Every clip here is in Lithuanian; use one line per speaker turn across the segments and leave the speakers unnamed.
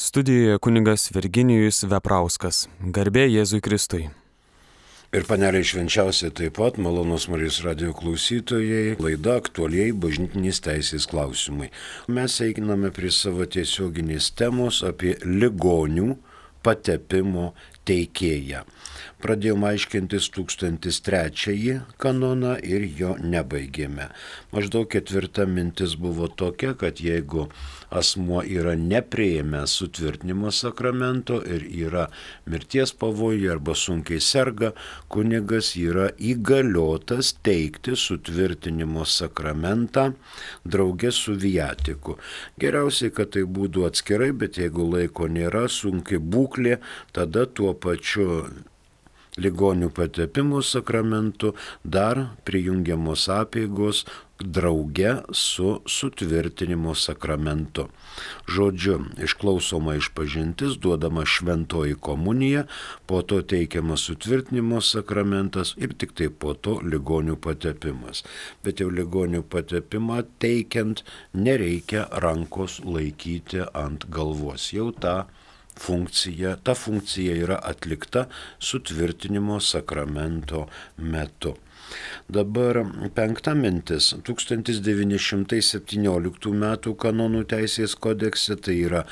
Studijoje kunigas Virginijus Veprauskas. Garbė Jėzui Kristui.
Ir paneliai švenčiausiai taip pat, malonus Marijos radijo klausytojai, laida aktualiai bažnytinės teisės klausimai. Mes einame prie savo tiesioginės temos apie ligonių patepimo teikėją. Pradėjome aiškintis 1003 kanoną ir jo nebaigėme. Maždaug ketvirta mintis buvo tokia, kad jeigu asmuo yra nepriėmęs sutvirtinimo sakramento ir yra mirties pavojuje arba sunkiai serga, kunigas yra įgaliotas teikti sutvirtinimo sakramentą drauge su viatiku. Geriausiai, kad tai būtų atskirai, bet jeigu laiko nėra, sunki būklė, tada tuo pačiu ligonių patepimo sakramentu dar prijungiamos apeigos drauge su sutvirtinimo sakramentu. Žodžiu, išklausoma išpažintis, duodama šventoji komunija, po to teikiamas sutvirtinimo sakramentas ir tik tai po to ligonių patepimas. Bet jau ligonių patepimą teikiant nereikia rankos laikyti ant galvos. Jau ta funkcija yra atlikta sutvirtinimo sakramento metu. Dabar penkta mintis. 1917 m. kanonų teisės kodekse, tai yra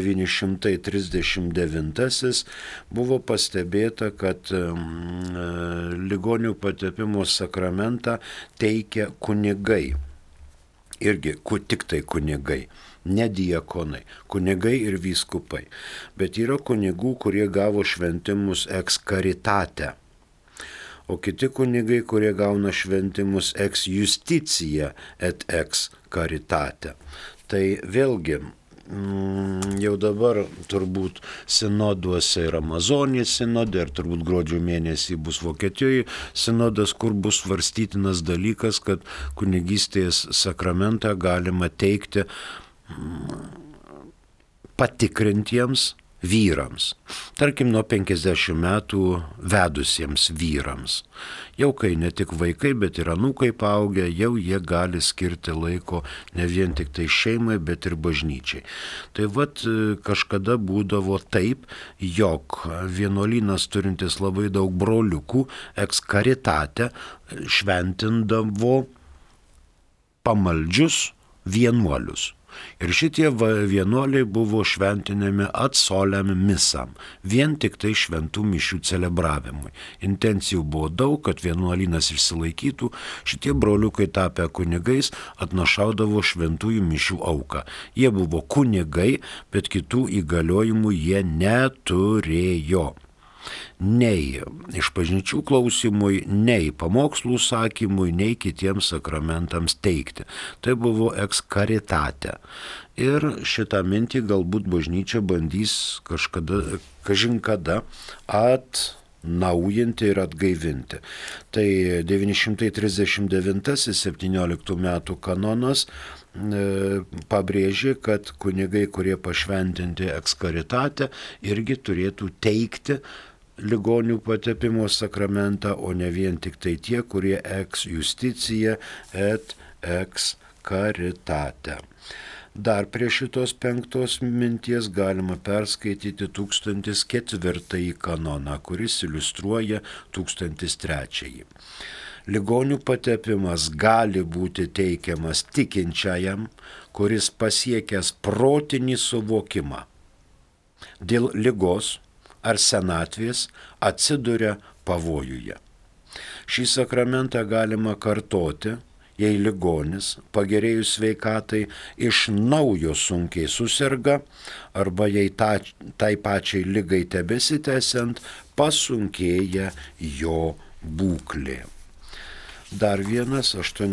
939, buvo pastebėta, kad ligonių patepimo sakramentą teikia kunigai. Irgi tik tai kunigai. Ne diakonai, kunigai ir vyskupai. Bet yra kunigų, kurie gavo šventimus ex caritate, o kiti kunigai, kurie gauna šventimus ex justitia et ex caritate. Tai vėlgi, jau dabar turbūt sinoduose yra Amazonijos sinodė, ir turbūt gruodžio mėnesį bus Vokietijoje sinodas, kur bus svarstytinas dalykas, kad kunigystės sakramentą galima teikti patikrintiems vyrams. Tarkim, nuo 50 metų vedusiems vyrams. Jau kai ne tik vaikai, bet ir anūkai paaugę, jau jie gali skirti laiko ne vien tik tai šeimai, bet ir bažnyčiai. Tai kažkada būdavo taip, jog vienuolynas turintis labai daug broliukų ex caritate šventindavo pamaldžius vienuolius. Ir šitie vienuoliai buvo šventinami ad solem misam, vien tik tai šventų mišių celebravimui. Intencijų buvo daug, kad vienuolynas išsilaikytų, šitie broliukai tapę kunigais atnašaudavo šventųjų mišių auką. Jie buvo kunigai, bet kitų įgaliojimų jie neturėjo. Nei išpažinčių klausimui, nei pamokslų sakymui, nei kitiems sakramentams teikti. Tai buvo ex caritate. Ir šitą mintį galbūt bažnyčia bandys kažin kada atnaujinti ir atgaivinti. Tai 939-17 metų kanonas pabrėžė, kad kunigai, kurie pašventinti ex caritate, irgi turėtų teikti ligonių patepimo sakramentą, o ne vien tik tai tie, kurie ex justitia et ex caritate. Dar prie šitos penktos minties galima perskaityti 1004 kanoną, kuris iliustruoja 1003. Ligonių patepimas gali būti teikiamas tikinčiajam, kuris pasiekęs protinį suvokimą dėl ligos ar senatvės atsiduria pavojuje. Šį sakramentą galima kartoti, jei ligonis, pagerėjus sveikatai, iš naujo sunkiai suserga, arba jei tai pačiai ligai tebesitęsiant, pasunkėja jo būklė. Dar vienas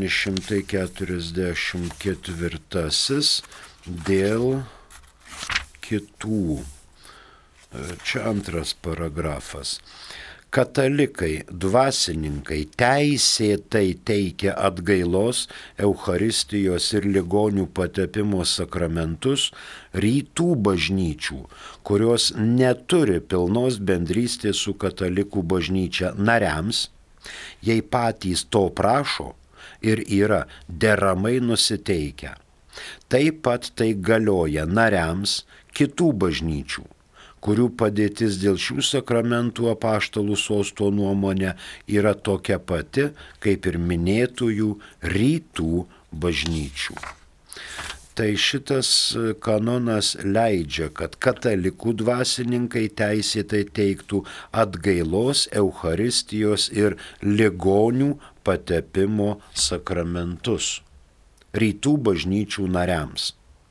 844 dėl kitų. Čia antras paragrafas. Katalikai, dvasininkai teisėtai teikia atgailos, Eucharistijos ir ligonių patepimo sakramentus rytų bažnyčių, kurios neturi pilnos bendrystės su katalikų bažnyčia nariams, jei patys to prašo ir yra deramai nusiteikę. Taip pat tai galioja nariams kitų bažnyčių, kurių padėtis dėl šių sakramentų apaštalų sosto nuomonė yra tokia pati, kaip ir minėtųjų rytų bažnyčių. Tai šitas kanonas leidžia, kad katalikų dvasininkai teisėtai teiktų atgailos, eucharistijos ir ligonių patepimo sakramentus rytų bažnyčių nariams.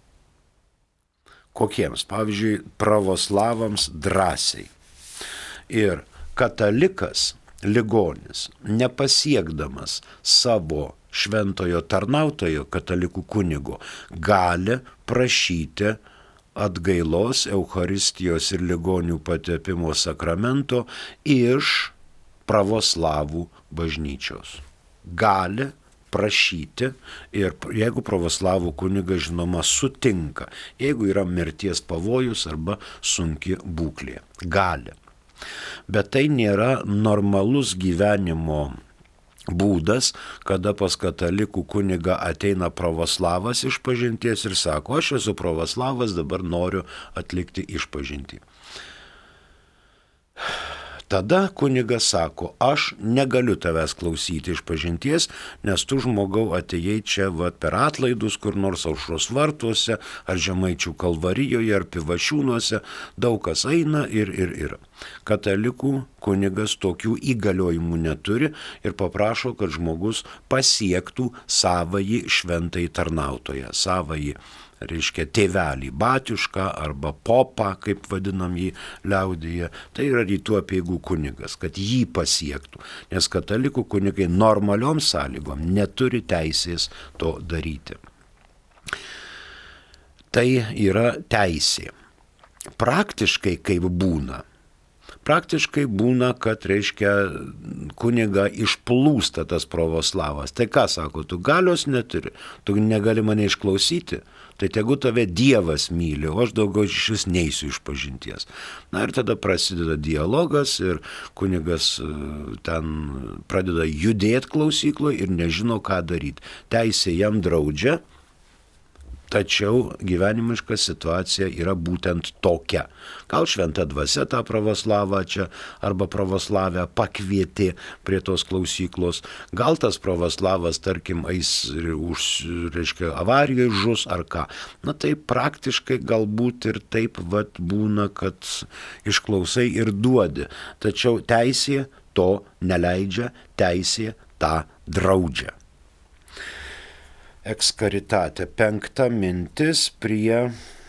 Kokiems? Pavyzdžiui, pravoslavams drąsiai. Ir katalikas, ligonis, nepasiekdamas savo šventojo tarnautojo katalikų kunigo, gali prašyti atgailos, eucharistijos ir ligonių patepimo sakramento iš pravoslavų bažnyčios. Gali prašyti ir jeigu pravoslavų kunigas, žinoma, sutinka, jeigu yra mirties pavojus arba sunki būklė. Gali. Bet tai nėra normalus gyvenimo būdas, kada pas katalikų kunigą ateina pravoslavas išpažinties ir sako, aš esu pravoslavas, dabar noriu atlikti išpažintį. Tada kunigas sako, aš negaliu tavęs klausyti išpažinties, nes tu žmogau atėjai čia per atlaidus, kur nors Aušros vartuose, ar Žemaičių kalvarijoje, ar Pivašiūnuose, daug kas eina ir. Katalikų kunigas tokių įgaliojimų neturi ir paprašo, kad žmogus pasiektų savąjį šventąjį tarnautoją, savąjį, reiškia, tėvelį, batiušką arba popą, kaip vadinam jį liaudyje, tai yra rytų apeigų kunigas, kad jį pasiektų, nes katalikų kunigai normaliom sąlygom neturi teisės to daryti. Tai yra teisė. Praktiškai kaip būna? Praktiškai būna, kad, reiškia, kuniga išplūsta tas pravoslavas. Tai ką sako, tu galios neturi, tu negali mane išklausyti, tai tegu tave Dievas myli, o aš daugiau šis neisiu išpažinties. Na ir tada prasideda dialogas ir kunigas ten pradeda judėti klausykloje ir nežino, ką daryti. Teisė jam draudžia, tačiau gyvenimiška situacija yra būtent tokia. Gal šventa dvasia tą pravoslavą čia arba pravoslavę pakvietė prie tos klausyklos, gal tas pravoslavas, tarkim, eis reiškia, avarijoje žus ar ką. Na tai praktiškai galbūt ir taip būna, kad išklausai ir duodi. Tačiau teisė to neleidžia, teisė tą draudžia. Ex caritate, 5 mintis prie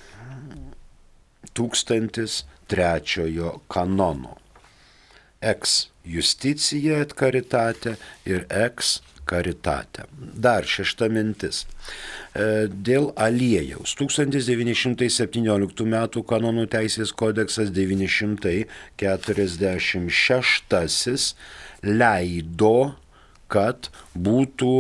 1003 kanono. Ex justitia et caritate ir ex caritate. Dar 6 mintis. Dėl aliejaus. 1917 m. kanonų teisės kodeksas 946 leido, kad būtų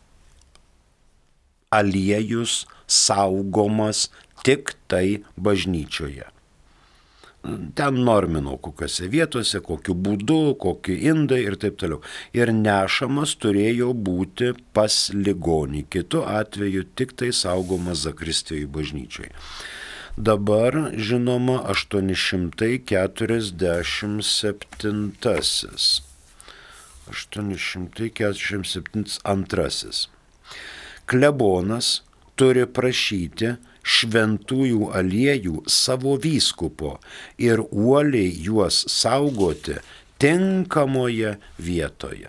aliejus saugomas tik tai bažnyčioje. Ten normino kokiose vietose, kokiu būdu, kokiu indai ir taip toliau. Ir nešamas turėjo būti pas ligonį, kitu atveju tik tai saugomas zakristijoje bažnyčioje. Dabar, žinoma, 847 klebonas turi prašyti šventųjų aliejų savo vyskupo ir uoliai juos saugoti tinkamoje vietoje.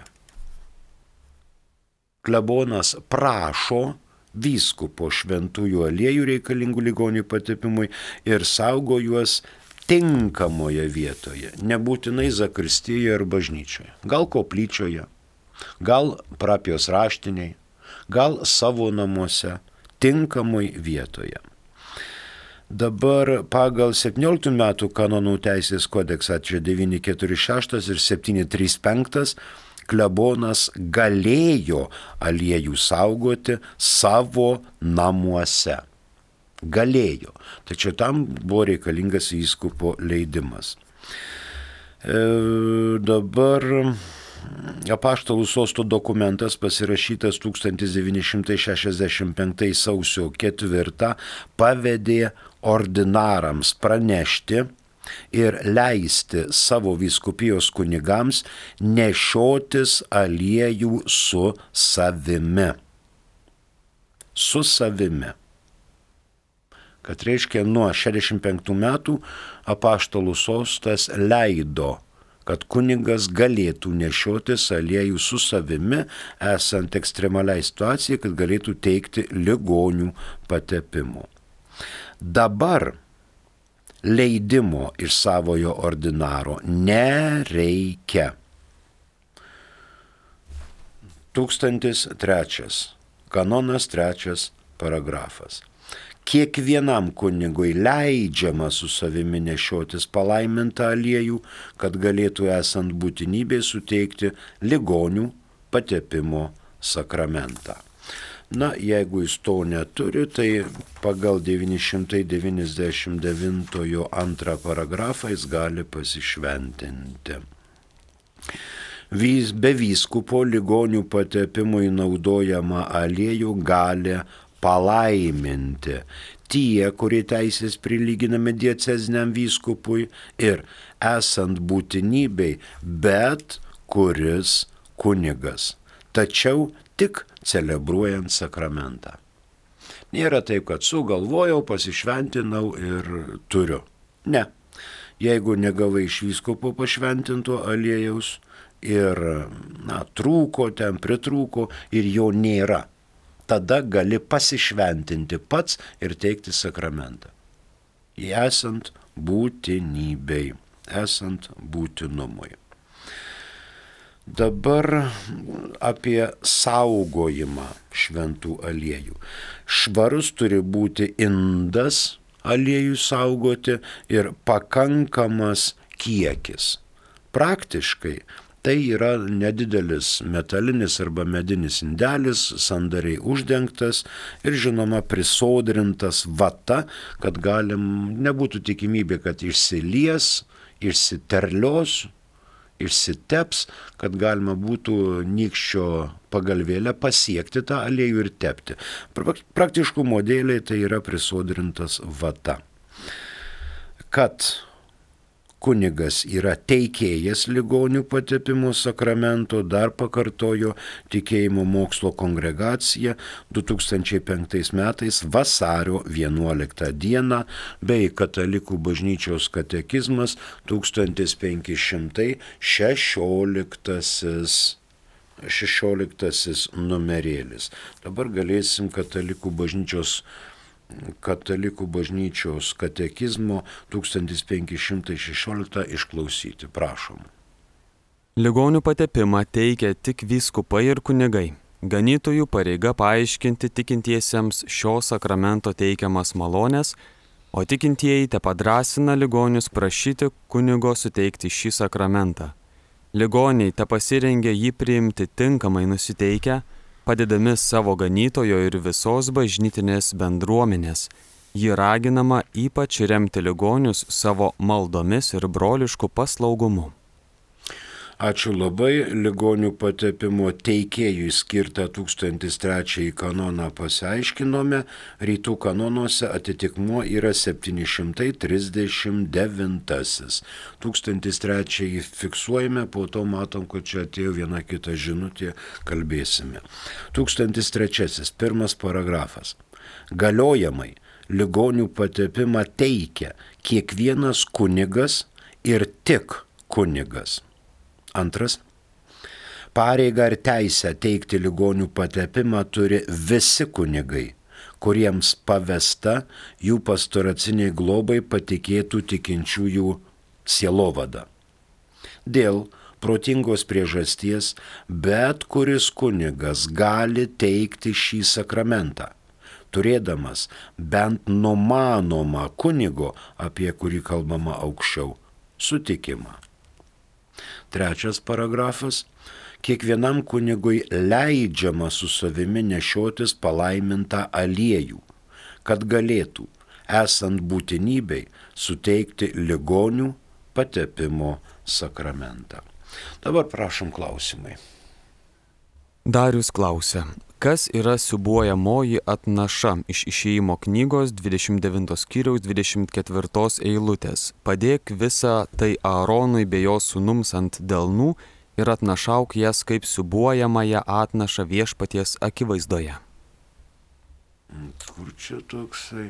Klebonas prašo vyskupo šventųjų aliejų reikalingų ligonių patepimui ir saugo juos tinkamoje vietoje, nebūtinai zakristijoje ar bažnyčioje, gal koplyčioje, gal parapijos raštiniai, gal savo namuose, tinkamai vietoje. Dabar pagal 17 metų kanonų teisės kodeksą čia 946 ir 735 klebonas galėjo aliejų saugoti savo namuose. Galėjo, tačiau tam buvo reikalingas vyskupo leidimas. Dabar Apaštalų sosto dokumentas pasirašytas 1965 sausio 4 pavedė ordinarams pranešti ir leisti savo vyskupijos kunigams nešiotis aliejų su savimi. Su savimi. Kad reiškia, nuo 65 metų apaštalų sostas leido, kad kunigas galėtų nešiotis aliejų su savimi, esant ekstremaliai situacijai, kad galėtų teikti ligonių patepimų. Dabar leidimo iš savojo ordinaro nereikia. 1003. Kanonas 3 paragrafas. Kiekvienam kunigui leidžiama su savimi nešiotis palaimintą aliejų, kad galėtų esant būtinybei suteikti ligonių patepimo sakramentą. Na, jeigu jis to neturi, tai pagal 999 antrą paragrafą jis gali pasišventinti. Be vyskupo ligonių patepimui naudojamą aliejų gali palaiminti tie, kurie teisės prilyginami dieceziniam vyskupui ir esant būtinybei bet kuris kunigas, tačiau tik celebruojant sakramentą. Nėra taip, kad sugalvojau, pasišventinau ir turiu. Ne. Jeigu negavai iš vyskupo pašventinto aliejaus ir trūko, ten pritrūko ir jo nėra, tada gali pasišventinti pats ir teikti sakramentą. Esant būtinybei, esant būtinumui. Dabar apie saugojimą šventų aliejų. Švarus turi būti indas aliejų saugoti ir pakankamas kiekis. Praktiškai tai yra nedidelis metalinis arba medinis indelis, sandariai uždengtas ir žinoma prisodrintas vata, kad nebūtų tikimybė, kad išsilies, išsiterlios, išsiteps, kad galima būtų nykščio pagalvėlę pasiekti tą aliejų ir tepti. Praktiškumo dėliai tai yra prisodrintas vata. Kad kunigas yra teikėjas ligonių patepimo sakramento, dar pakartojo Tikėjimo mokslo kongregacija 2005 metais vasario 11 dieną bei Katalikų bažnyčios katekizmas 1516 numerėlis. Dabar galėsim Katalikų bažnyčios katekizmo 1516 išklausyti. Prašom.
Ligonių patepimą teikia tik vyskupai ir kunigai. Ganytojų pareiga paaiškinti tikintiesiems šio sakramento teikiamas malonės, o tikintieji tepadrasina ligonius prašyti kunigo suteikti šį sakramentą. Ligoniai tepasirengia jį priimti tinkamai nusiteikę, padedami savo ganytojo ir visos bažnytinės bendruomenės. Ji raginama ypač remti ligonius savo maldomis ir brolišku paslaugumu.
Ačiū labai. Ligonių patepimo teikėjui skirtą 1003 kanoną pasiaiškinome. Rytų kanonuose atitikmuo yra 739. 1003 fiksuojame, po to matom, kad čia atėjo viena kita žinutė, kalbėsime. 1003. Pirmas paragrafas. Galiojamai ligonių patepimą teikia kiekvienas kunigas ir tik kunigas. Antras. Pareigą ir teisę teikti ligonių patepimą turi visi kunigai, kuriems pavesta jų pastoraciniai globai patikėtų tikinčiųjų sielovada. Dėl protingos priežasties bet kuris kunigas gali teikti šį sakramentą, turėdamas bent numanomą kunigo, apie kurį kalbama aukščiau, sutikimą. Trečias paragrafas. Kiekvienam kunigui leidžiama su savimi nešiotis palaimintą aliejų, kad galėtų, esant būtinybei, suteikti ligonių patepimo sakramentą. Dabar prašom klausimai.
Darius klausia, kas yra siūbuojamoji atnaša iš Išėjimo knygos 29 skyriaus 24 eilutės. Padėk visą tai Aaronui bei jo sūnums ant delnų ir atnašauk jas kaip siūbuojamąją atnašą viešpaties akivaizdoje.
Kur čia toksai?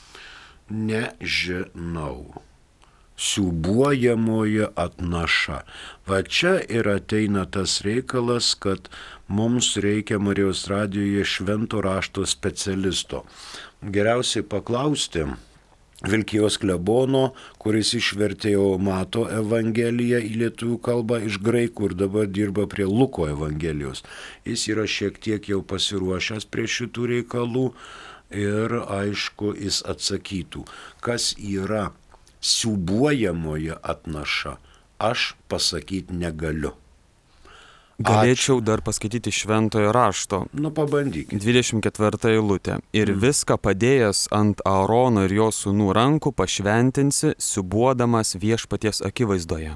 Nežinau. Siūbuojamoji atnaša. Va čia ir ateina tas reikalas, kad mums reikia Marijos radijoje švento rašto specialisto. Geriausiai paklausti Vilkijos klebono, kuris išvertė Mato Evangeliją į lietuvių kalbą iš graikų ir dabar dirba prie Luko Evangelijos. Jis yra šiek tiek jau pasiruošęs prie šitų reikalų ir aišku, jis atsakytų, kas yra siūbuojamoji atnaša, aš pasakyti negaliu.
Galėčiau dar paskaityti šventojo rašto.
Pabandykite.
24 eilutė. Ir viską padėjęs ant Aarono ir jo sūnų rankų pašventinsi, siūbuodamas viešpaties akivaizdoje.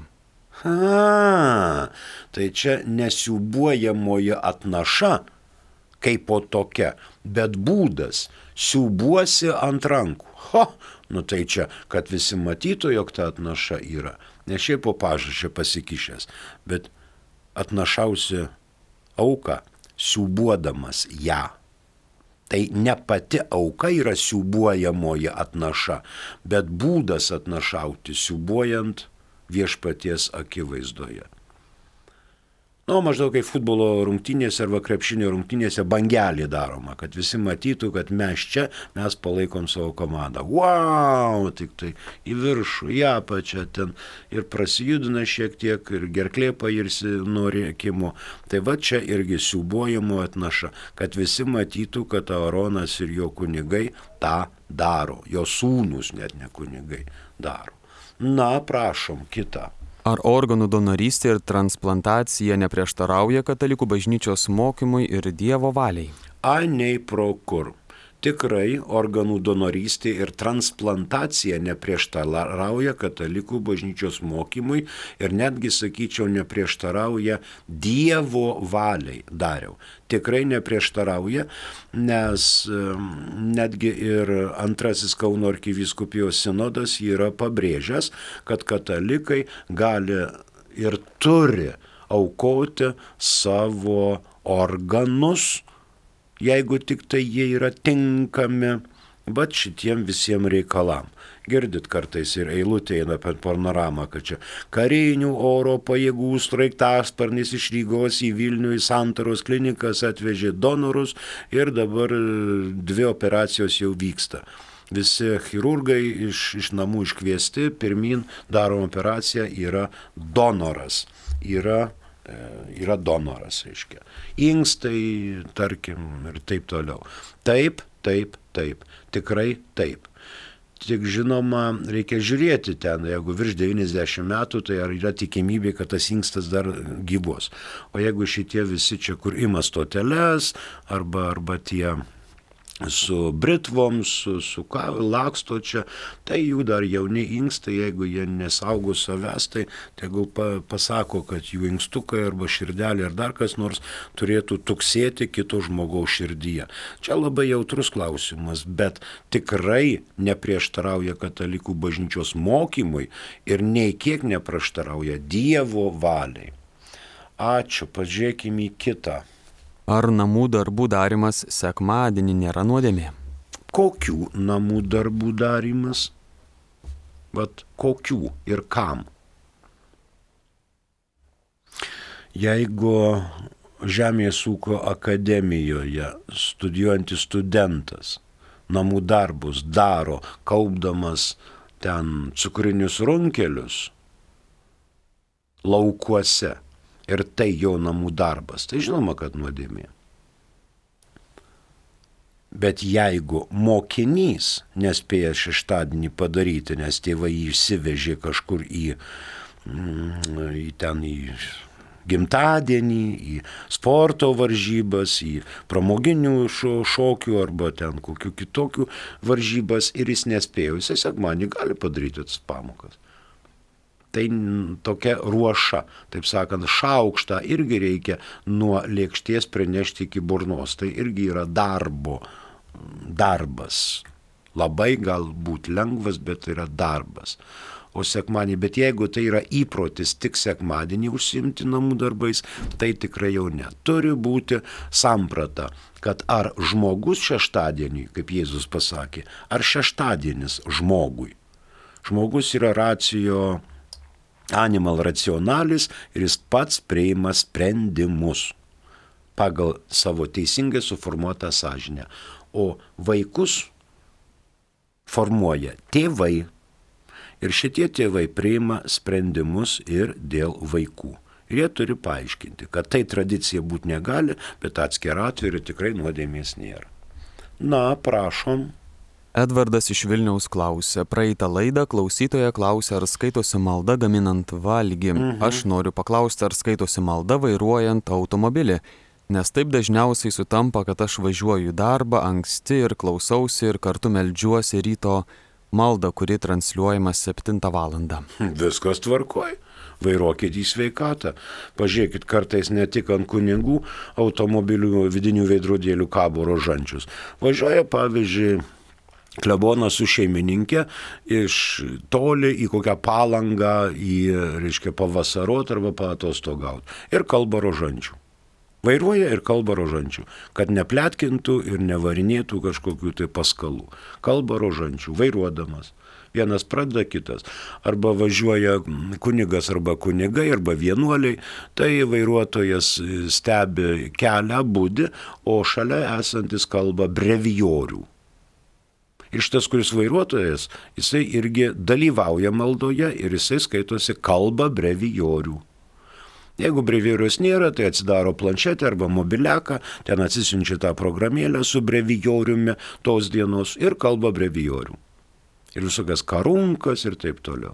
Tai čia nesiūbuojamoji atnaša kaip po tokia, bet būdas siūbuosi ant rankų. Tai čia, kad visi matytų, jog ta atnaša yra. Ne šiaip po pažašę pasikišęs, bet atnašausi auką, siūbuodamas ją. Tai ne pati auka yra siūbuojamoji atnaša, bet būdas atnašauti, siūbuojant viešpaties akivaizdoje. Maždaug kaip futbolo rungtynėse arba krepšinio rungtynėse bangelį daroma, kad visi matytų, kad mes palaikom savo komandą. Wow, tik tai į viršų, į apačią ten ir prasijudina šiek tiek ir gerklė pairsi nuo rėkimo. Tai va čia irgi siūbuojamo atnaša, kad visi matytų, kad Aaronas ir jo kunigai tą daro, jo sūnūs net ne kunigai daro. Prašom, kitą.
Ar organų donorystė ir transplantacija neprieštarauja katalikų bažnyčios mokymui ir Dievo valiai?
Nei pro kur. Tikrai organų donorystė ir transplantacija neprieštarauja katalikų bažnyčios mokymui ir netgi, sakyčiau, neprieštarauja Dievo valiai. Dariau. Tikrai neprieštarauja, nes netgi ir antrasis Kauno arkivyskupijos sinodas yra pabrėžęs, kad katalikai gali ir turi aukoti savo organus, jeigu tik tai jie yra tinkami, bet šitiem visiems reikalam. Girdit kartais ir eilutė eina per panoramą, kad čia karinių oro pajėgų sraigtasparnis iš Rygos į Vilnių į Santaros klinikas atvežė donorus ir dabar 2 operacijos jau vyksta. Visi chirurgai iš namų iškviesti, pirmin darom operaciją, yra donoras. Yra donoras, reiškia. Inkstai, tarkim, ir taip toliau. Taip. Tikrai taip. Tik žinoma, reikia žiūrėti ten, jeigu virš 90 metų, tai ar yra tikimybė, kad tas inkstas dar gyvos. O jeigu šitie visi čia, kur ima stoteles, arba tie su britvom, laksto čia, tai jų dar jauni inkstai, jeigu jie nesaugo savęs, tai tegul pasako, kad jų inkstukai arba širdelė ar dar kas nors turėtų tuksėti kito žmogaus širdyje. Čia labai jautrus klausimas, bet tikrai neprieštarauja katalikų bažnyčios mokymui ir nei kiek neprieštarauja Dievo valiai. Ačiū, pažiūrėkime į kitą.
Ar namų darbų darimas sekmadienį nėra nuodėmė?
Kokių namų darbų darimas? Kokių ir kam? Jeigu Žemės ūkio akademijoje studijuojantis studentas namų darbus daro, kaupdamas ten cukrinius runkelius laukuose, ir tai jo namų darbas, tai žinoma, kad nuodėmė. Bet jeigu mokinys nespėja šeštadienį padaryti, nes tėvai jį išsivežė kažkur į gimtadienį, į sporto varžybas, į pramoginių šokių arba ten kokių kitokių varžybas ir jis nespėjo, jis sekmadienį gali padaryti tas pamokas. tai tokia ruoša, taip sakant, šaukštą irgi reikia nuo lėkštės prinešti iki burnos. Tai irgi yra darbas. Labai galbūt lengvas, bet yra darbas. O sekmadienį, bet jeigu tai yra įprotis tik sekmadienį užsiimti namų darbais, tai tikrai jau ne. Turi būti samprata, kad ar žmogus šeštadienį, kaip Jėzus pasakė, ar šeštadienis žmogui. Žmogus yra ratio animal racionalis ir jis pats priima sprendimus pagal savo teisingai suformuotą sąžinę. O vaikus formuoja tėvai. Ir šitie tėvai priima sprendimus ir dėl vaikų. Ir jie turi paaiškinti, kad tai tradicija būti negali, bet atskirą atveju tikrai nuodėmės nėra. Na, prašom.
Edvardas iš Vilniaus klausė. Praeitą laidą klausytoja klausė, ar skaitosi malda gaminant valgį. Aš noriu paklausti, ar skaitosi malda vairuojant automobilį. Nes taip dažniausiai sutampa, kad aš važiuoju į darbą anksti ir klausausi ir kartu meldžiuosi ryto maldą, kuri transliuojama 7 valandą.
Viskas tvarkoj. Vairuokit į sveikatą. Pažiūrėkit, kartais ne tik ant kunigų automobilių vidinių veidrodėlių kabo rožančius. Važiuoja, pavyzdžiui, klebonas su šeimininkė iš toli į kokią Palangą, pavasarot arba paatostogauti. Ir kalba rožančių. Vairuoja ir kalba rožančių, kad nepletkintų ir nevarinėtų kažkokių tai paskalų. Kalba rožančių, vairuodamas. Vienas pradeda, kitas. Arba važiuoja kunigas arba kunigai, arba vienuoliai, tai vairuotojas stebi kelią, budi, o šalia esantis kalba brevijorių. Ir šitas, kuris vairuotojas, jisai irgi dalyvauja maldoje ir jisai skaitosi kalba brevijorių. Jeigu brevijorius nėra, tai atsidaro planšetę arba mobiliaką, ten atsisiunčia tą programėlę su brevijoriumi tos dienos ir kalba brevijorių. Ir visokias karunkas ir taip toliau.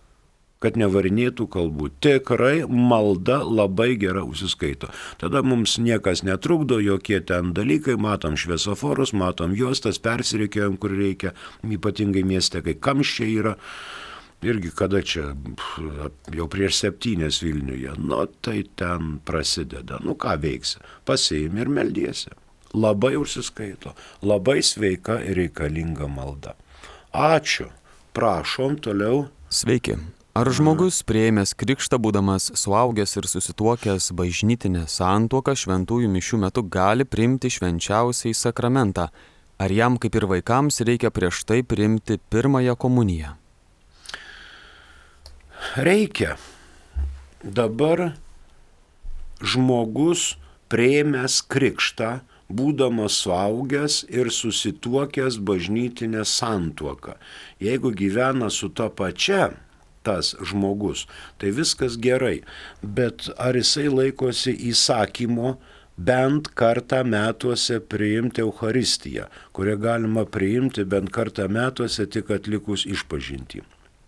Kad nevarinėtų kalbų. Tikrai malda labai gera užsiskaito. Tada mums niekas netrukdo, jokie ten dalykai, matom šviesoforus, matom juostas, persirikiojam, kur reikia, ypatingai mieste, kai kamščiai yra. Irgi kada čia, jau prieš 7 Vilniuje, tai ten prasideda. Ką veiksi? Pasiimi ir meldiesi. Labai užsiskaito, labai sveika ir reikalinga malda. Ačiū. Prašom toliau.
Sveiki. Ar žmogus priėmęs krikštą, būdamas suaugęs ir susituokęs bažnytinę santuoką šventųjų mišių metu gali priimti švenčiausiąjį sakramentą? Ar jam, kaip ir vaikams, reikia prieš tai priimti pirmąją komuniją?
Reikia. Dabar žmogus priėmęs krikštą, būdamas suaugęs ir susituokęs bažnytinę santuoką. Jeigu gyvena su ta pačia tas žmogus, tai viskas gerai. Bet ar jisai laikosi įsakymo bent kartą metuose priimti Eucharistiją, kurią galima priimti bent kartą metuose tik atlikus išpažintį?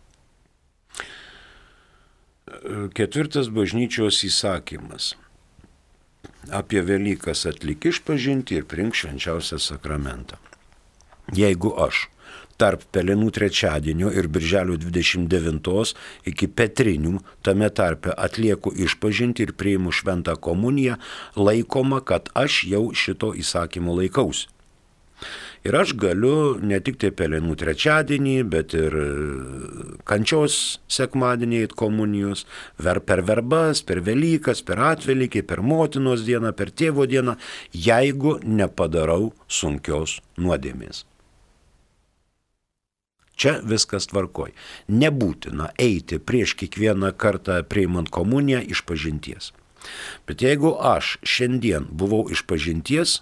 4 bažnyčios įsakymas. Apie Velykas atlik išpažintį ir priimk švenčiausią sakramentą. Jeigu aš tarp Pelenų trečiadienio ir Birželio 29 iki Petrinių tame tarpe atlieku išpažintį ir priimu šventą komuniją, laikoma, kad aš jau šito įsakymo laikausi. Ir aš galiu ne tik tai Pelenų trečiadienį, bet ir kančios sekmadienį eit komunijos, per verbas, per Velykas, per atvelykį, per motinos dieną, per tėvo dieną, jeigu nepadarau sunkios nuodėmės. Čia viskas tvarkoj. Nebūtina eiti prieš kiekvieną kartą priimant komuniją išpažinties. Bet jeigu aš šiandien buvau išpažinties,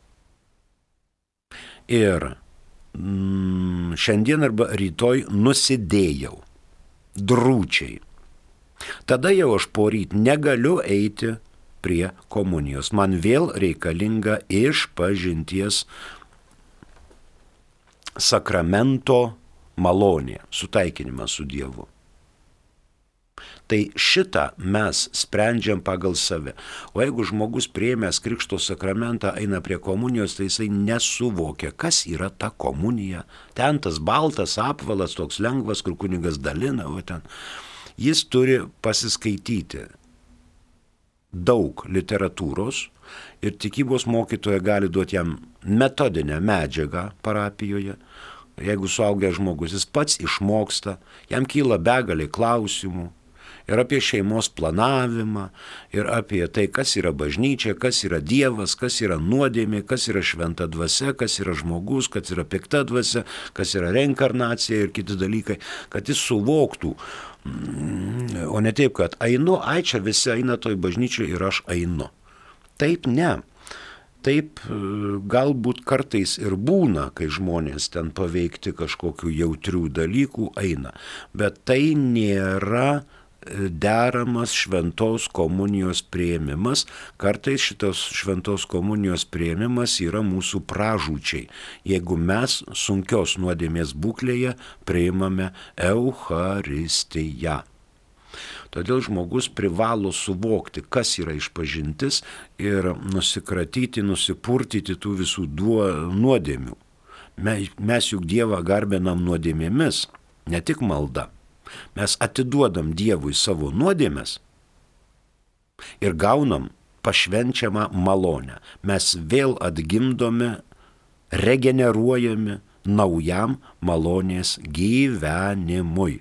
ir šiandien arba rytoj nusidėjau drūčiai. Tada jau aš poryt negaliu eiti prie komunijos. Man vėl reikalinga išpažinties sakramento malonė, sutaikinimas su Dievu. Tai šitą mes sprendžiam pagal save. O jeigu žmogus priėmęs krikšto sakramentą eina prie komunijos, tai jisai nesuvokia, kas yra ta komunija. Ten tas baltas apvalas, toks lengvas, kur kunigas dalina, o ten. Jis turi pasiskaityti daug literatūros ir tikybos mokytoja gali duoti jam metodinę medžiagą parapijoje. Jeigu suaugęs žmogus, jis pats išmoksta, jam kyla begalė klausimų ir apie šeimos planavimą, ir apie tai, kas yra bažnyčia, kas yra Dievas, kas yra nuodėmė, kas yra šventa dvasia, kas yra žmogus, kas yra pikta dvasia, kas yra reinkarnacija ir kiti dalykai, kad jis suvoktų, o ne taip, kad einu, čia visi eina toj bažnyčiai ir aš einu. Taip ne. Taip galbūt kartais ir būna, kai žmonės ten paveikti kažkokių jautrių dalykų eina, bet tai nėra deramas šventos komunijos priėmimas. Kartais šitos šventos komunijos priėmimas yra mūsų pražūčiai, jeigu mes sunkios nuodėmės būklėje priimame Eucharistiją. Todėl žmogus privalo suvokti, kas yra išpažintis ir nusikratyti, nusipurtyti tų visų nuodėmių. Mes juk Dievą garbinam nuodėmėmis, ne tik malda. Mes atiduodam Dievui savo nuodėmes ir gaunam pašvenčiamą malonę. Mes vėl atgimdome, regeneruojami naujam malonės gyvenimui.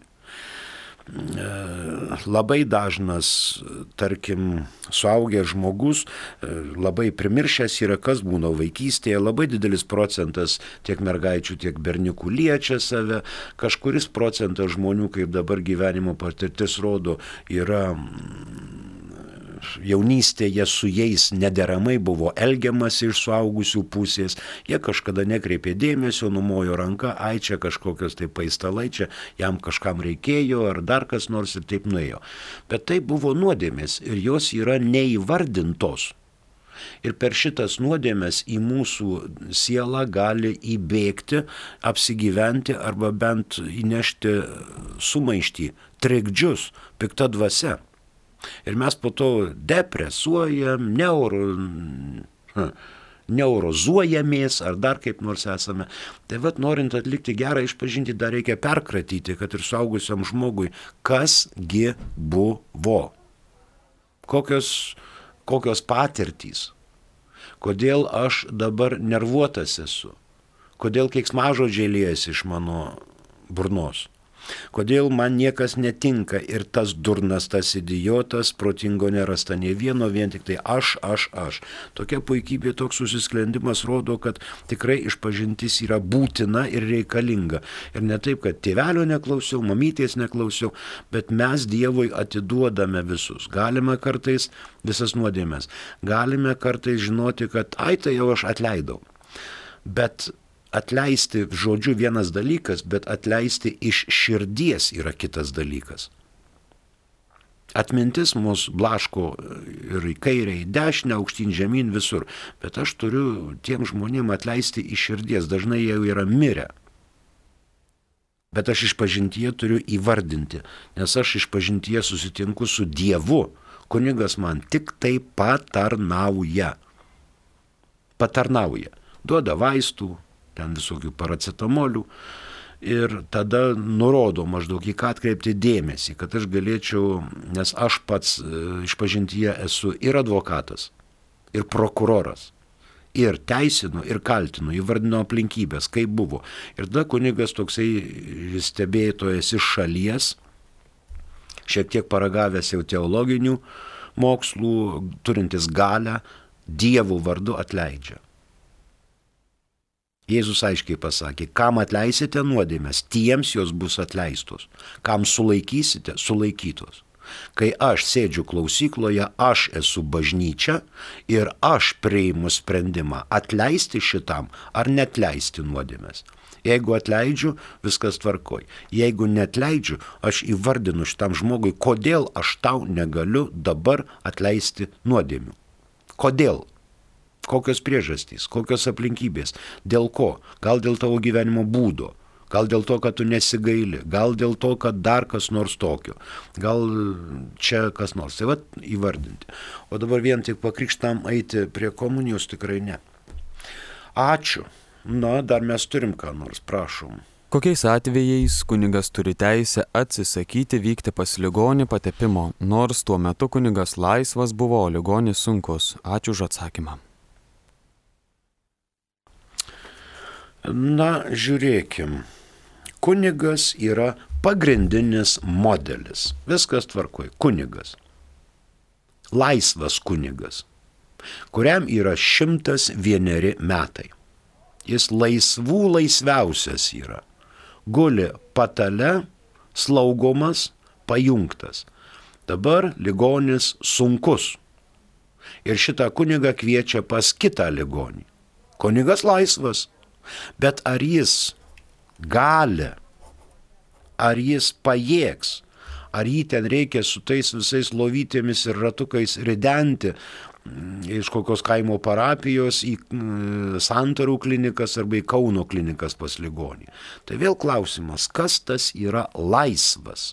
Labai dažnas, tarkim, suaugęs žmogus labai primiršęs yra, kas būna vaikystėje, labai didelis procentas tiek mergaičių, tiek berniukų liečia save, kažkuris procentas žmonių, kaip dabar gyvenimo patirtis rodo, yra jaunystėje su jais nederamai buvo elgiamasi iš suaugusių pusės, jie kažkada nekreipė dėmesio, numojo ranką, čia kažkokios tai paistalai, čia jam kažkam reikėjo ar dar kas nors ir taip nuėjo. Bet tai buvo nuodėmės ir jos yra neįvardintos. Ir per šitas nuodėmės į mūsų sielą gali įbėgti, apsigyventi arba bent įnešti sumaištį, trikdžius, pikta dvasia. Ir mes po to depresuojam, neurozuojamės ar dar kaip nors esame. Tai vat norint atlikti gerą išpažintį, dar reikia perkratyti, kad ir suaugusiam žmogui, kasgi buvo. Kokios patirtys. Kodėl aš dabar nervuotas esu. Kodėl keiksmažodžiai liejasi iš mano burnos. Kodėl man niekas netinka ir tas durnas, tas idiotas, protingo nerasta nei vieno, vien tik tai aš. Tokia puikybė, toks susisklendimas rodo, kad tikrai išpažintis yra būtina ir reikalinga. Ir ne taip, kad tėvelio neklausiau, mamytės neklausiau, bet mes Dievui atiduodame visus. Galime kartais visas nuodėmes. Galime kartais žinoti, kad tai jau aš atleidau. Bet atleisti žodžiu vienas dalykas, bet atleisti iš širdies yra kitas dalykas. Atmintis mus blaško ir į kairę, į dešinę, aukštyn, žemyn, visur. Bet aš turiu tiem žmonėm atleisti iš širdies, dažnai jau yra mirę. Bet aš išpažintyje turiu įvardinti, nes aš išpažintyje susitinku su Dievu. Kunigas man tik tai patarnauja. Duoda vaistų, ten visokių paracetamolių ir tada nurodo maždaug į ką atkreipti dėmesį, kad aš galėčiau, nes aš pats išpažintyje esu ir advokatas, ir prokuroras, ir teisinu, ir kaltinu, įvardinu aplinkybės, kaip buvo. Ir tada kunigas toksai stebėtojas iš šalies, šiek tiek paragavęs jau teologinių mokslų, turintis galią, Dievo vardu atleidžia. Jėzus aiškiai pasakė, kam atleisite nuodėmes, tiems jos bus atleistos, kam sulaikysite, sulaikytos. Kai aš sėdžiu klausykloje, aš esu bažnyčia ir aš priimu sprendimą atleisti šitam ar netleisti nuodėmes. Jeigu atleidžiu, viskas tvarkoj. Jeigu netleidžiu, aš įvardinu šitam žmogui, kodėl aš tau negaliu dabar atleisti nuodėmių. Kodėl? Kokios priežastys, kokios aplinkybės, dėl ko? Gal dėl tavo gyvenimo būdo, gal dėl to, kad tu nesigaili, gal dėl to, kad dar kas nors tokio, gal čia kas nors. Tai vat įvardinti. O dabar vien tik pakrikštam eiti prie komunijos tikrai ne. Ačiū. Na, dar mes turim ką nors, prašom.
Kokiais atvejais kunigas turi teisę atsisakyti vykti pas ligonį patepimo, nors tuo metu kunigas laisvas buvo, o ligonis sunkus? Ačiū už atsakymą.
Na, žiūrėkim. Kunigas yra pagrindinis modelis. Viskas tvarkoj. Kunigas. Laisvas kunigas, kuriam yra 101 metai. Jis laisvų laisviausias yra. Guli patale, slaugomas, pajungtas. Dabar ligonis sunkus. Ir šitą kunigą kviečia pas kitą ligonį. Kunigas laisvas. Bet ar jis gali, ar jis pajėgs, ar jį ten reikia su tais visais lovytėmis ir ratukais ridenti iš kokios kaimo parapijos į Santarų klinikas arba į Kauno klinikas pas ligonį. Tai vėl klausimas, kas tas yra laisvas?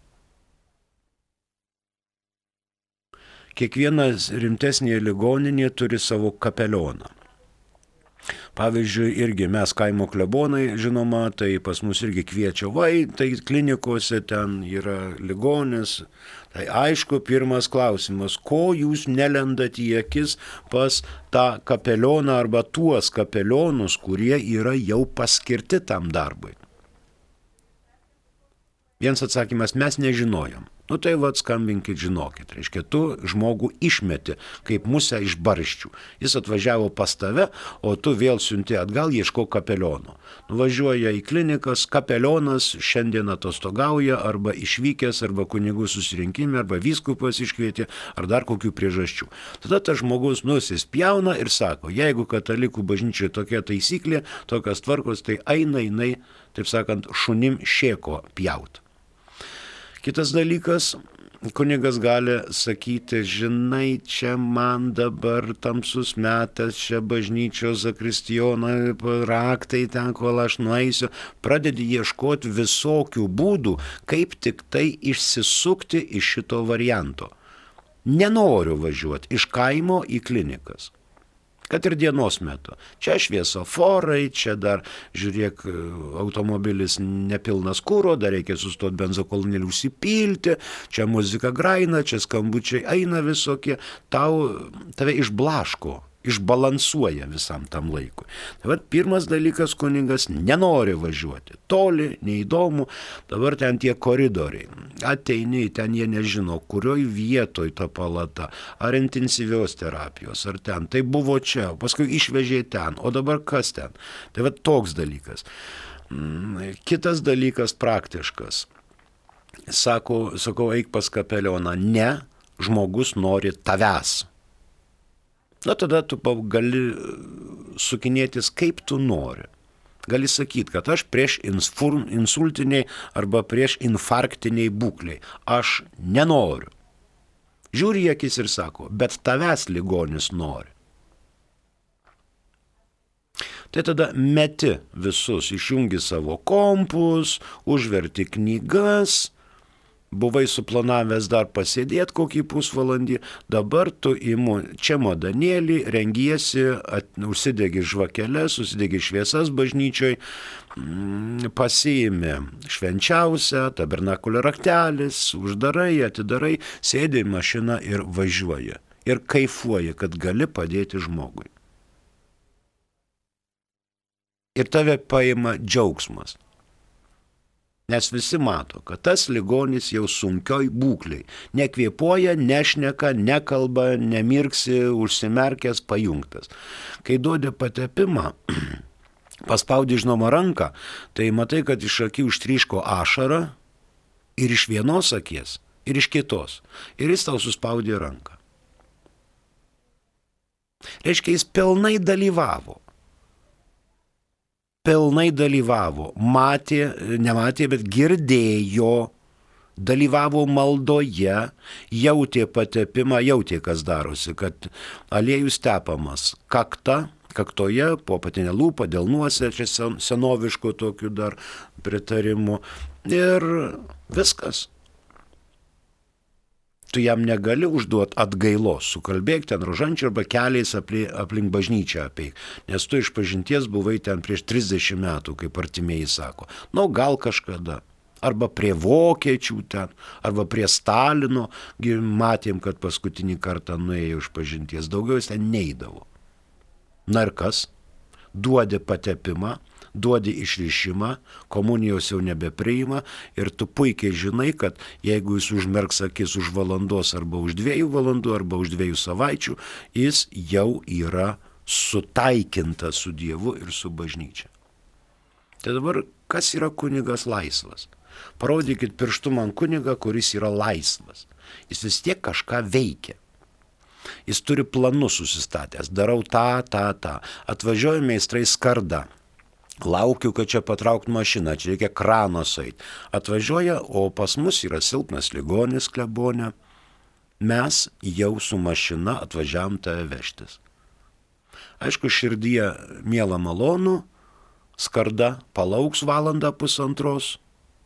Kiekvienas rimtesnė ligoninė turi savo kapelioną. Pavyzdžiui, irgi mes kaimo klebonai, žinoma, tai pas mus irgi kviečia, tai klinikose ten yra ligonis. Tai aišku, pirmas klausimas, ko jūs nelendat į akis pas tą kapelioną arba tuos kapelionus, kurie yra jau paskirti tam darbui? Vienas atsakymas, mes nežinojom. Nu tai skambinkit, žinokit. Reiškia, tu žmogų išmeti kaip musę iš barščių. Jis atvažiavo pas tave, o tu vėl siunti atgal, ieško kapeliono. Nuvažiuoja į klinikas, kapelionas šiandien atostogauja, arba išvykęs, arba kunigų susirinkime, arba vyskupas iškvietė, ar dar kokių priežasčių. Tada tas žmogus nusispjauna ir sako, jeigu katalikų bažnyčioje tokia taisyklė, tokios tvarkos, tai eina, taip sakant, šunim šėko pjaut. Kitas dalykas, kunigas gali sakyti, žinai, čia man dabar tamsus metas, čia bažnyčios zakristijono raktai ten, kol aš nueisiu. Pradedi ieškoti visokių būdų, kaip tik tai išsisukti iš šito varianto. Nenoriu važiuoti iš kaimo į klinikas. Kad ir dienos metu. Čia šviesoforai, čia dar, žiūrėk, automobilis nepilnas kuro, dar reikia sustoti benzokolonėlį užsipilti, čia muzika graina, čia skambučiai eina visokie, tave išblaško, išbalansuoja visam tam laikui. Tai pirmas dalykas, kunigas nenori važiuoti, toli, neįdomu, dabar ten tie koridoriai, ateini, ten jie nežino, kurioj vietoj ta palata, ar intensyvios terapijos, ar ten, tai buvo čia, paskui išvežė ten, o dabar kas ten? Tai toks dalykas. Kitas dalykas praktiškas. Sakau, eik pas kapelioną, ne, žmogus nori tavęs. Na tada tu gali sukinėtis kaip tu nori. Gali sakyti, kad aš prieš insultiniai arba prieš infarktiniai būkliai. Aš nenoriu. Žiūri į akis ir sako, bet tavęs ligonis nori. Tai tada meti visus, išjungi savo kompus, užverti knygas, buvai suplanavęs dar pasėdėti kokį pusvalandį, dabar tu imu čemodanėlį, rengiesi, užsidegi žvakeles, užsidegi šviesas bažnyčioj, pasiimi švenčiausią, tabernakulio raktelis, uždarai, atidarai, sėdi į mašiną ir važiuoji. Ir kaifuoji, kad gali padėti žmogui. Ir tave paima džiaugsmas. Nes visi mato, kad tas ligonis jau sunkioj būkliai. Nekvėpuoja, nešneka, nekalba, nemirksi, užsimerkęs, pajungtas. Kai duodi patepimą, paspaudi žinoma ranką, tai matai, kad iš akių užtryško ašara ir iš vienos akies, ir iš kitos. Ir jis tau suspaudė ranką. Reiškia, jis pilnai dalyvavo. Nematė, bet girdėjo, dalyvavo maldoje, jautė patepimą, jautė, kas darosi, kad aliejus tepamas kaktoje, po apatinę lūpą, delnuose, čia senoviškų tokių dar pritarimų ir viskas. Tu jam negali užduoti atgailos, sukalbėk ten rožančių arba keliais aplink bažnyčią apeik, nes tu išpažinties buvai ten prieš 30 metų, kaip artimieji sako. Gal kažkada. Arba prie vokiečių ten, arba prie Stalino, matėm, kad paskutinį kartą nuėjo išpažinties, daugiau jis ten neidavo. Na ir kas? Duodi patepimą, duodi išrišimą, komunijos jau nebepriima ir tu puikiai žinai, kad jeigu jis užmerks akis už valandos arba už 2 valandų arba už 2 savaičių, jis jau yra sutaikintas su Dievu ir su bažnyčia. Tai dabar, kas yra kunigas laisvas? Parodykit pirštu man kunigą, kuris yra laisvas. Jis vis tiek kažką veikia. Jis turi planus susistatęs, darau tą. Atvažiuoja meistrai skarda. Laukiu, kad čia patraukt mašiną, čia reikia krano sueit. Atvažiuoja, o pas mus yra silpnas ligonis klebone. Mes jau su mašina atvažiavam tave vežtis. Aišku, širdyje miela malonu, skarda palauks valandą pusantros,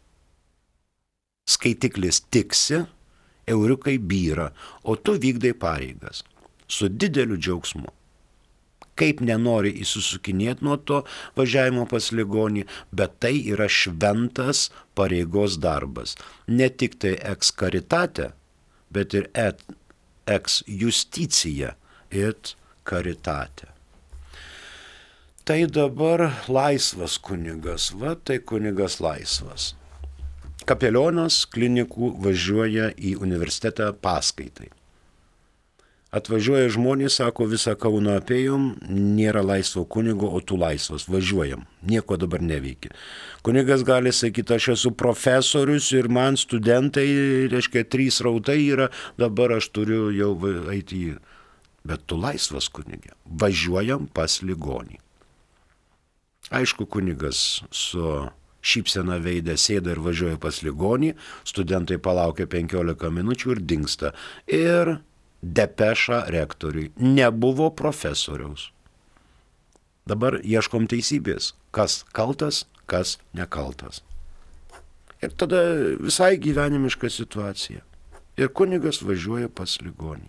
skaitiklis tiksi, euriukai byra, o tu vykdai pareigas su dideliu džiaugsmu. Kaip nenori įsisukinėti nuo to važiavimo pas ligonį, bet tai yra šventas pareigos darbas. Ne tik tai ex caritate, bet ir ex justitia et caritate. Tai dabar laisvas kunigas, tai kunigas laisvas. Kapelionas klinikų važiuoja į universitetą paskaitai. Atvažiuoja žmonės, sako, visą Kauną apėjom, nėra laisvo kunigo, o tu laisvas, važiuojam, nieko dabar neveikia. Kunigas gali sakyti, aš esu profesorius ir man studentai, reiškia, 3 rautai yra, dabar aš turiu jau eiti į... Bet tu laisvas kunigė, važiuojam pas ligonį. Aišku, kunigas su šypsena veidę sėda ir važiuoja pas ligonį, studentai palaukia 15 minučių ir dingsta. Ir depeša rektoriui. Nebuvo profesoriaus. Dabar ieškom teisybės. Kas kaltas, kas nekaltas. Ir tada visai gyvenimiška situacija. Ir kunigas važiuoja pas ligonį.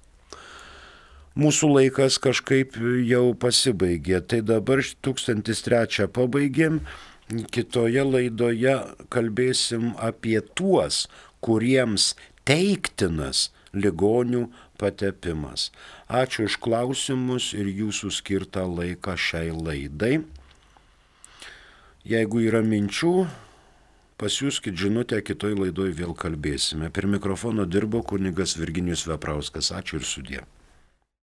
Mūsų laikas kažkaip jau pasibaigė. Tai dabar 1003 pabaigėm. Kitoje laidoje kalbėsim apie tuos, kuriems teiktinas ligonių patepimas. Ačiū už klausimus ir jūsų skirtą laiką šiai laidai. Jeigu yra minčių, pasiųskit žinutę, kitoj laidoj vėl kalbėsime. Per mikrofono dirbo kunigas Virginijus Veprauskas. Ačiū ir sudie.